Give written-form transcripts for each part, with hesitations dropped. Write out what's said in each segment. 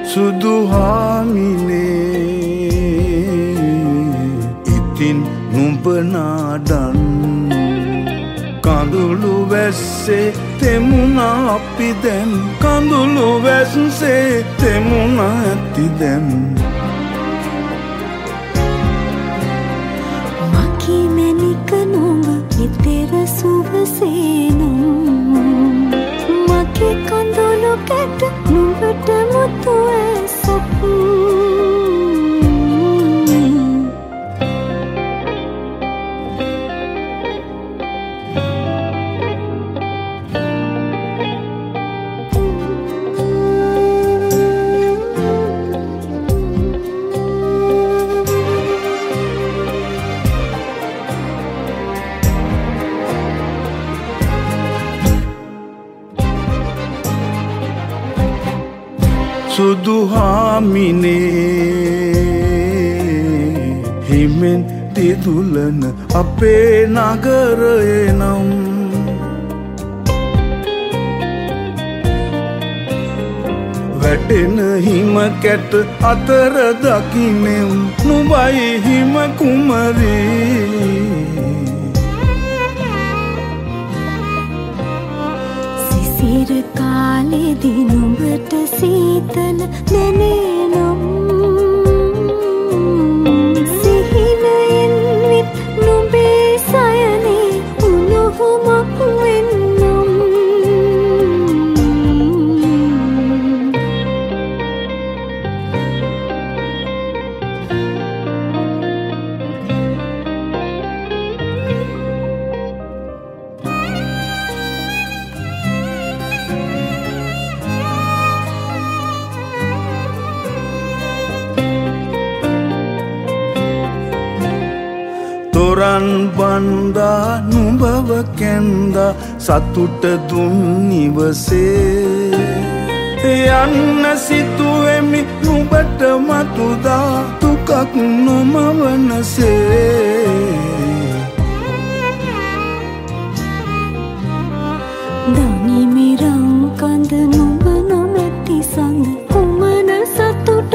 සුදු හාමිනේ ඉතින් නුඹ නාඩන් කඳුළු වැස්සේ තෙමුණා අපි දැන් කඳුළු වැස්සේ තෙමුණා ඇති දැන් මකී මැණික නුඹ ඉතෙර සුවසේනම් මගේ කඳුළු කැට නුඹට මුතු ඇසක් සුදු හාමිනේ හිමෙන් දිදුලන අපේ නගරේ නම් වැටෙන හිම කැට අතර දකින්නෙම් නුඹයි හිම කුමරී සිසිර කාලෙදී නුඹට සීතල දැනෙනම් සිහිනයෙන් විත් නුඹේ සයනේ උණුහුමක් වෙන්නම් තොරන් බණ්ඩා නුඹව කැන්දා සතුට දුන් නිවසේ යන්න සිතුවෙමි නුඹට මතුදා දුකක් නොමවනසේ දනිමි රංකඳ නුඹ නොමැති සඳ කුමන සතුටක්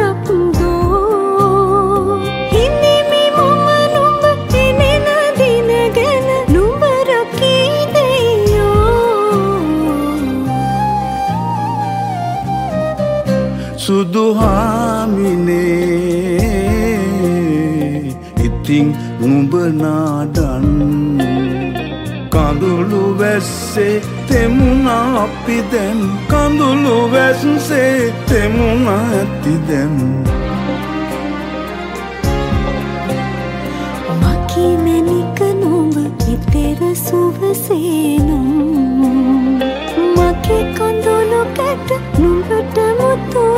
දෝ හිනිමි මම නුඹ එනෙන දින ගැන නුඹ රකී දෙයෝ සුදු හාමිනේ ඉතින් නුඹ නාඩන් කඳුළු වැස්සේ තෙමුණා අපි දැන් කඳුළු වැස්සේ තෙමුණා ඇති දැන් මකී මැණික නුඹ ඉතෙර සුවසේනම් මගේ කඳුළු කැට නුඹට මුතු